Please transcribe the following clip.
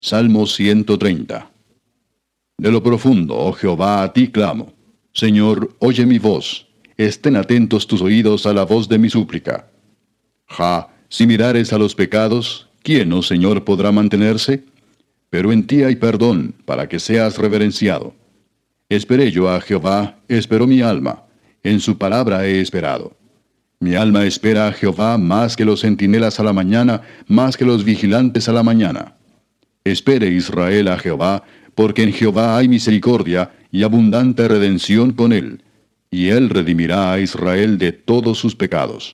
Salmo 130. De lo profundo, oh Jehová, a ti clamo. Señor, oye mi voz. Estén atentos tus oídos a la voz de mi súplica. Si mirares a los pecados, ¿quién, oh Señor, podrá mantenerse? Pero en ti hay perdón, para que seas reverenciado. Esperé yo a Jehová, esperó mi alma. En su palabra he esperado. Mi alma espera a Jehová más que los centinelas a la mañana, más que los vigilantes a la mañana. Espere Israel a Jehová, porque en Jehová hay misericordia y abundante redención con él, y él redimirá a Israel de todos sus pecados.